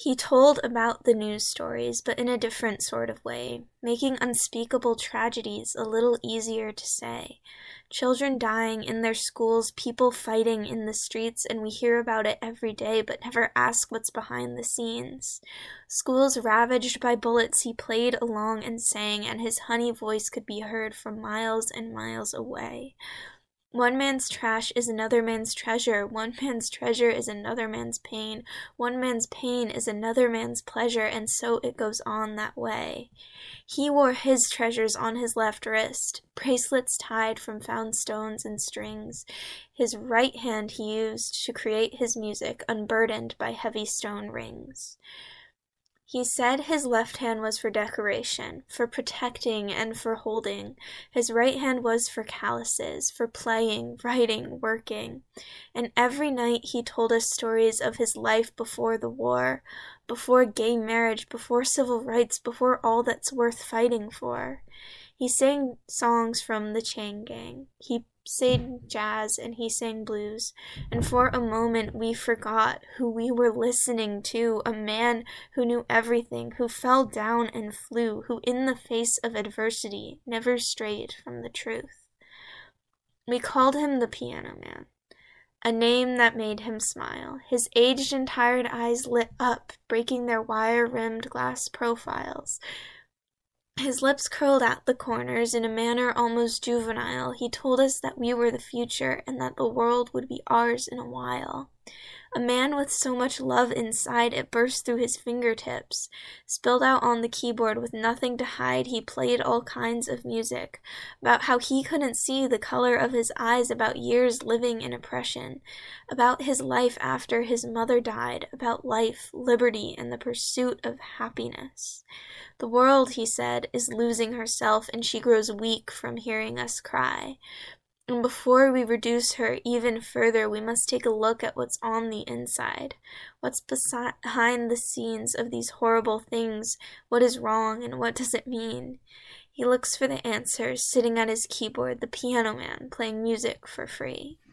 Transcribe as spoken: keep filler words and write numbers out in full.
He told about the news stories, but in a different sort of way, making unspeakable tragedies a little easier to say. Children dying in their schools, people fighting in the streets, and we hear about it every day but never ask what's behind the scenes. Schools ravaged by bullets, he played along and sang, and his honey voice could be heard from miles and miles away. One man's trash is another man's treasure. One man's treasure is another man's pain. One man's pain is another man's pleasure, and so it goes on that way. He wore his treasures on his left wrist, bracelets tied from found stones and strings. His right hand he used to create his music, unburdened by heavy stone rings. He said his left hand was for decoration, for protecting and for holding. His right hand was for calluses, for playing, writing, working. And every night he told us stories of his life before the war, before gay marriage, before civil rights, before all that's worth fighting for. He sang songs from the Chain Gang. He sang jazz and he sang blues, and for a moment we forgot who we were listening to, a man who knew everything, who fell down and flew, who in the face of adversity never strayed from the truth. We called him the Piano Man, a name that made him smile. His aged and tired eyes lit up, breaking their wire-rimmed glass profiles. His lips curled at the corners in a manner almost juvenile. He told us that we were the future and that the world would be ours in a while. A man with so much love inside it burst through his fingertips. Spilled out on the keyboard with nothing to hide, he played all kinds of music, about how he couldn't see the color of his eyes, about years living in oppression, about his life after his mother died, about life, liberty, and the pursuit of happiness. The world, he said, is losing herself, and she grows weak from hearing us cry. And before we reduce her even further, we must take a look at what's on the inside. What's besi- behind the scenes of these horrible things? What is wrong, and what does it mean? He looks for the answers, sitting at his keyboard, the Piano Man, playing music for free.